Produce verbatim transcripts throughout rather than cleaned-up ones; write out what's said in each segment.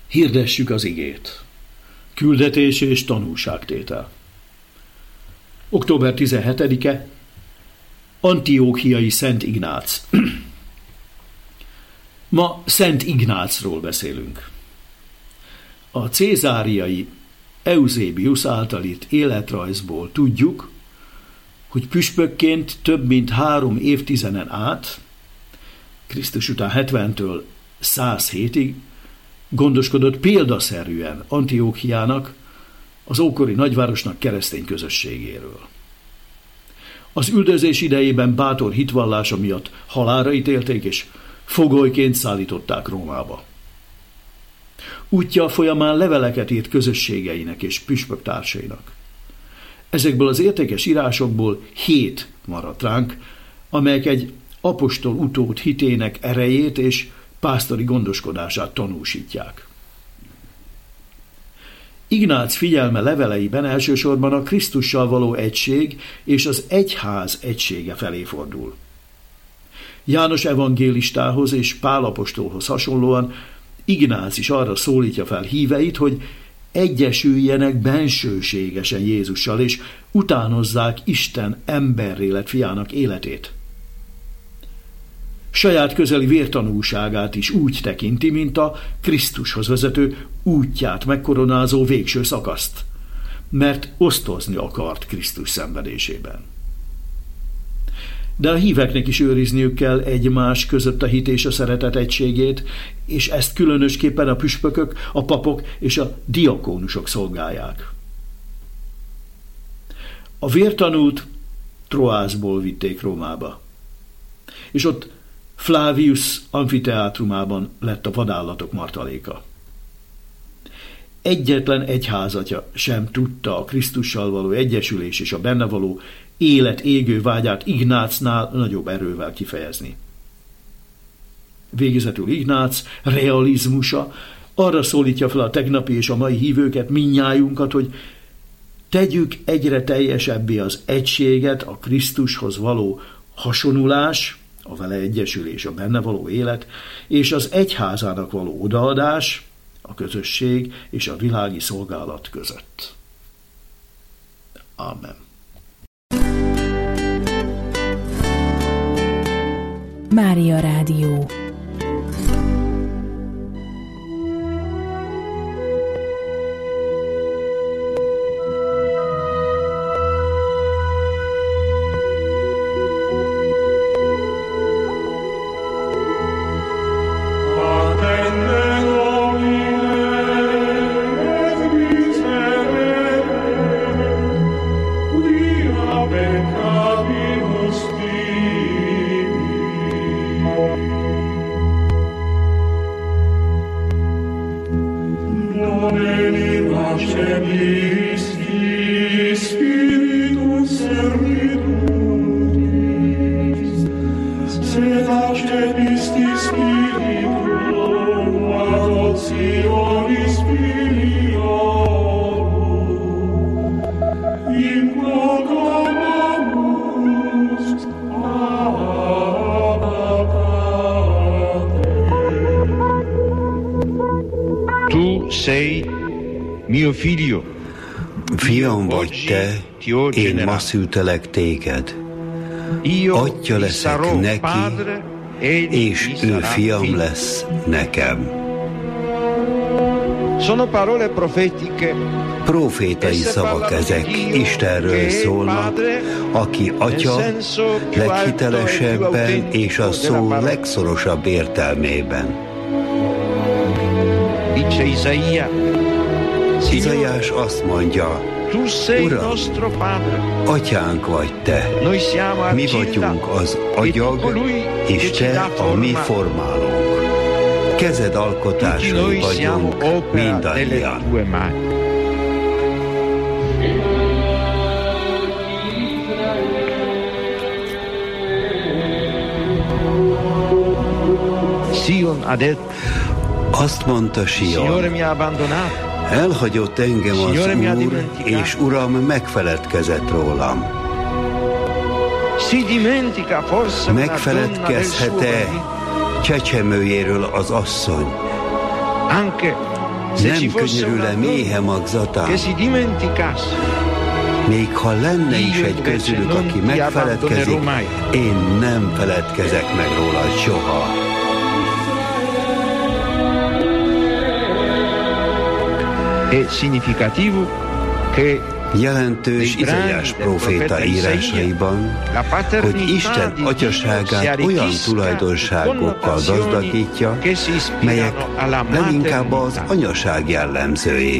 Hirdessük az igét. Küldetés és tanúságtétel. október tizenhetedike. Antiókiai Szent Ignác. Ma Szent Ignácról beszélünk. A cézáriai Eusebius által írt életrajzból tudjuk, hogy püspökként több mint három évtizeden át, Krisztus után hetventől száz hétig gondoskodott példaszerűen Antiókiának, az ókori nagyvárosnak keresztény közösségéről. Az üldözés idejében bátor hitvallása miatt halálra ítélték, és fogolyként szállították Rómába. Útja folyamán leveleket írt közösségeinek és püspöktársainak. Ezekből az értékes írásokból hét maradt ránk, amelyek egy apostol utód hitének erejét és pásztori gondoskodását tanúsítják. Ignác figyelme leveleiben elsősorban a Krisztussal való egység és az egyház egysége felé fordul. János evangélistához és Pál apostolhoz hasonlóan Ignác is arra szólítja fel híveit, hogy egyesüljenek bensőségesen Jézussal, és utánozzák Isten emberré lett fiának életét. Saját közeli vértanúságát is úgy tekinti, mint a Krisztushoz vezető útját megkoronázó végső szakaszt, mert osztozni akart Krisztus szenvedésében. De a híveknek is őrizniük kell egymás között a hit és a szeretet egységét, és ezt különösképpen a püspökök, a papok és a diakónusok szolgálják. A vértanút Troászból vitték Rómába, és ott Flavius amfiteátrumában lett a vadállatok martaléka. Egyetlen egyházatja sem tudta a Krisztussal való egyesülés és a benne való élet égő vágyát Ignácnál nagyobb erővel kifejezni. Végezetül Ignác realizmusa arra szólítja fel a tegnapi és a mai hívőket, mindnyájunkat, hogy tegyük egyre teljesebbé az egységet, a Krisztushoz való hasonulás, a vele egyesülés, a benne való élet, és az egyházának való odaadás, a közösség és a világi szolgálat között. Amen. Mária Rádió. Fiam vagy te, én ma szültelek téged. Atya leszek neki, és ő fiam lesz nekem. Profétai szavak ezek, Istenről szólnak, aki Atya leghitelesebben és a szó legszorosabb értelmében. Izaiás azt mondja, Uram, atyánk vagy te, mi vagyunk az agyag, és te a mi formálónk. Kezed alkotásai vagyunk mindannyian. Azt mondta Sion, elhagyott engem az Úr, és Uram megfeledkezett rólam. Megfeledkezhet-e csecsemőjéről az asszony, Nem könyörül-e méhe magzata? Még ha lenne is egy közülük, aki megfeledkezik, én nem feledkezek meg rólad soha. È significativo che jelentős Izaiás próféta írásaiban, hogy Isten atyaságát olyan tulajdonságokkal gazdagítja, melyek leginkább az anyaság jellemzői.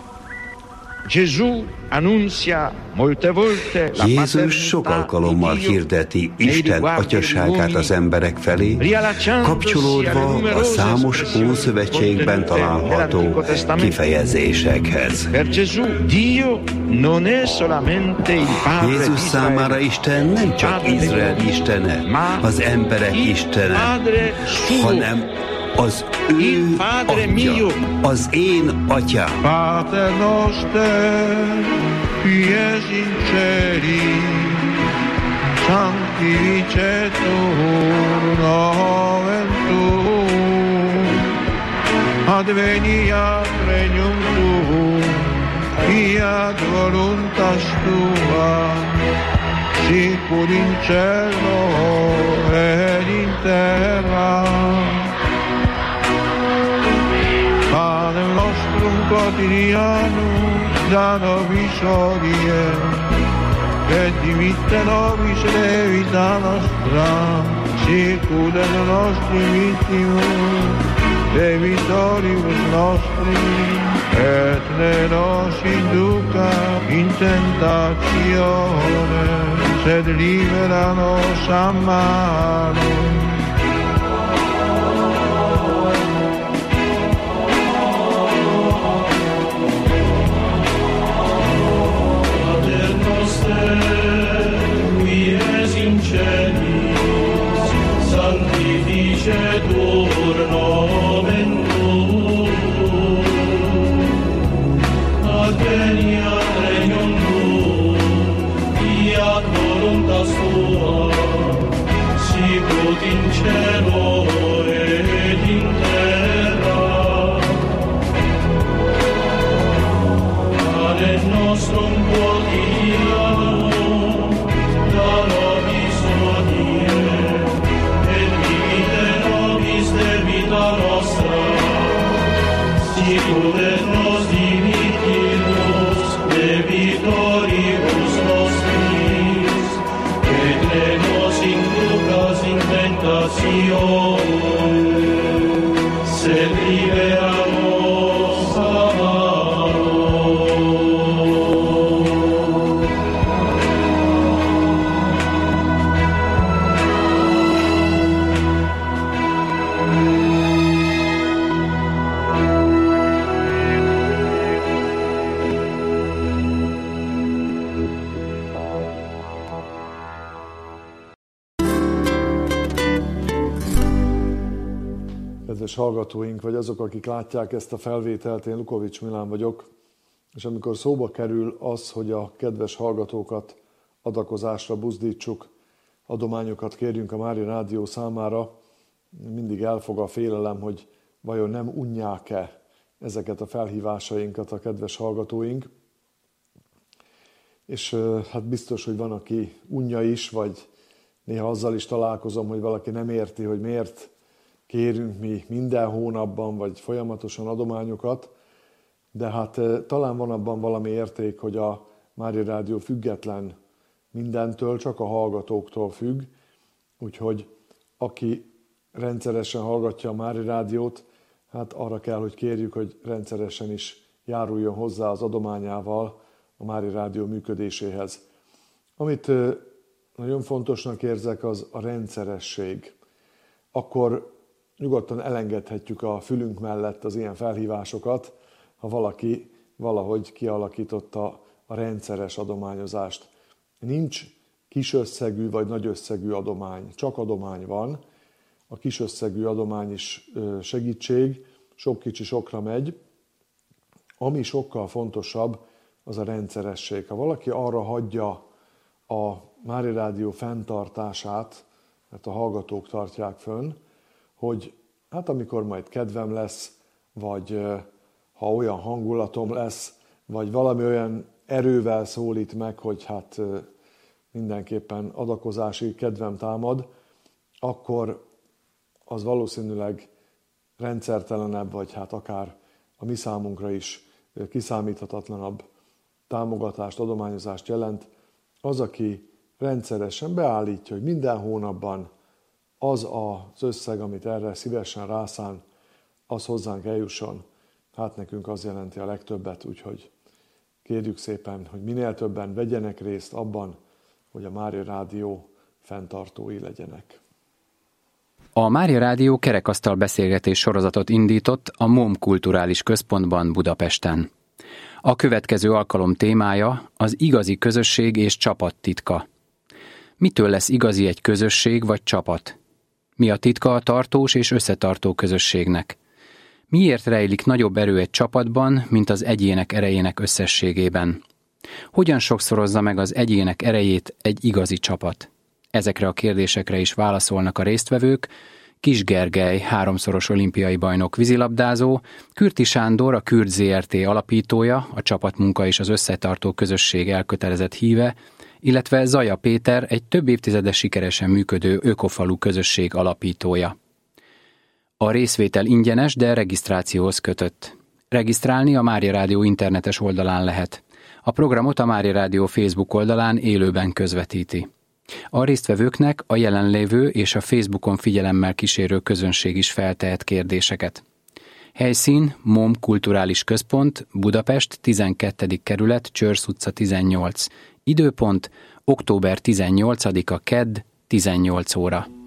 Jézus sok alkalommal hirdeti Isten atyaságát az emberek felé, kapcsolódva a számos Ószövetségben található kifejezésekhez. Jézus számára Isten nem csak Izrael istene, az emberek istene, hanem az ő atya, az én atyám. Pater noster, qui es in celi, sanctificetur nomen tuum, adveniat regnum tuum, fiat voluntas tua, sicut in cielo et in terra. Panem nostrum quotidianum da nobis hodie, et dimitte nobis debita nostra, sicut et nostri vittimus debitoribus nostri, et ne nos induca in tentatione, sed libera nos a malo. Sanctificetur nomen tuum, adveniat regnum tuum, fiat voluntas tua, sicut in cielo et in terra. Panem nostrum quotidianum da nobis hodie, debita nostra, sicut et nos dimittimus debitoribus nostris, et ne nos inducas in tentatione, sed libera nos a malo. Kedves hallgatóink, vagy azok, akik látják ezt a felvételt, én Lukovics Milán vagyok, és amikor szóba kerül az, hogy a kedves hallgatókat adakozásra buzdítsuk, adományokat kérjünk a Mária Rádió számára, mindig elfog a félelem, hogy vajon nem unják-e ezeket a felhívásainkat a kedves hallgatóink. És hát biztos, hogy van, aki unja is, vagy néha azzal is találkozom, hogy valaki nem érti, hogy miért kérünk mi minden hónapban, vagy folyamatosan adományokat, de hát talán van abban valami érték, hogy a Mária Rádió független mindentől, csak a hallgatóktól függ, úgyhogy aki rendszeresen hallgatja a Mária Rádiót, hát arra kell, hogy kérjük, hogy rendszeresen is járuljon hozzá az adományával a Mária Rádió működéséhez. Amit nagyon fontosnak érzek, az a rendszeresség. Akkor nyugodtan elengedhetjük a fülünk mellett az ilyen felhívásokat, ha valaki valahogy kialakította a rendszeres adományozást. Nincs kis összegű vagy nagy összegű adomány, csak adomány van. A kis összegű adomány is segítség, sok kicsi sokra megy. Ami sokkal fontosabb, az a rendszeresség. Ha valaki arra hagyja a Mária Rádió fenntartását, mert a hallgatók tartják fönn, hogy hát amikor majd kedvem lesz, vagy ha olyan hangulatom lesz, vagy valami olyan erővel szólít meg, hogy hát mindenképpen adakozási kedvem támad, akkor az valószínűleg rendszertelenebb, vagy hát akár a mi számunkra is kiszámíthatatlanabb támogatást, adományozást jelent. Az, aki rendszeresen beállítja, hogy minden hónapban az az összeg, amit erre szívesen rászán, az hozzánk eljusson. Hát nekünk az jelenti a legtöbbet, úgyhogy kérjük szépen, hogy minél többen vegyenek részt abban, hogy a Mária Rádió fenntartói legyenek. A Mária Rádió kerekasztal beszélgetés sorozatot indított a MOM Kulturális Központban Budapesten. A következő alkalom témája az igazi közösség és csapat titka. Mitől lesz igazi egy közösség vagy csapat? Mi a titka a tartós és összetartó közösségnek? Miért rejlik nagyobb erő egy csapatban, mint az egyének erejének összességében? Hogyan sokszorozza meg az egyének erejét egy igazi csapat? Ezekre a kérdésekre is válaszolnak a résztvevők. Kis Gergely, háromszoros olimpiai bajnok vízilabdázó, Kürti Sándor, a Kürt zé er té alapítója, a csapatmunka és az összetartó közösség elkötelezett híve, illetve Zaja Péter, egy több évtizedes sikeresen működő ökofalu közösség alapítója. A részvétel ingyenes, de regisztrációhoz kötött. Regisztrálni a Mária Rádió internetes oldalán lehet. A programot a Mária Rádió Facebook oldalán élőben közvetíti. A résztvevőknek a jelenlévő és a Facebookon figyelemmel kísérő közönség is feltehet kérdéseket. Helyszín MOM Kulturális Központ, Budapest, tizenkettedik kerület, Csörsz utca tizennyolc. Időpont október tizennyolcadika kedd, tizennyolc óra.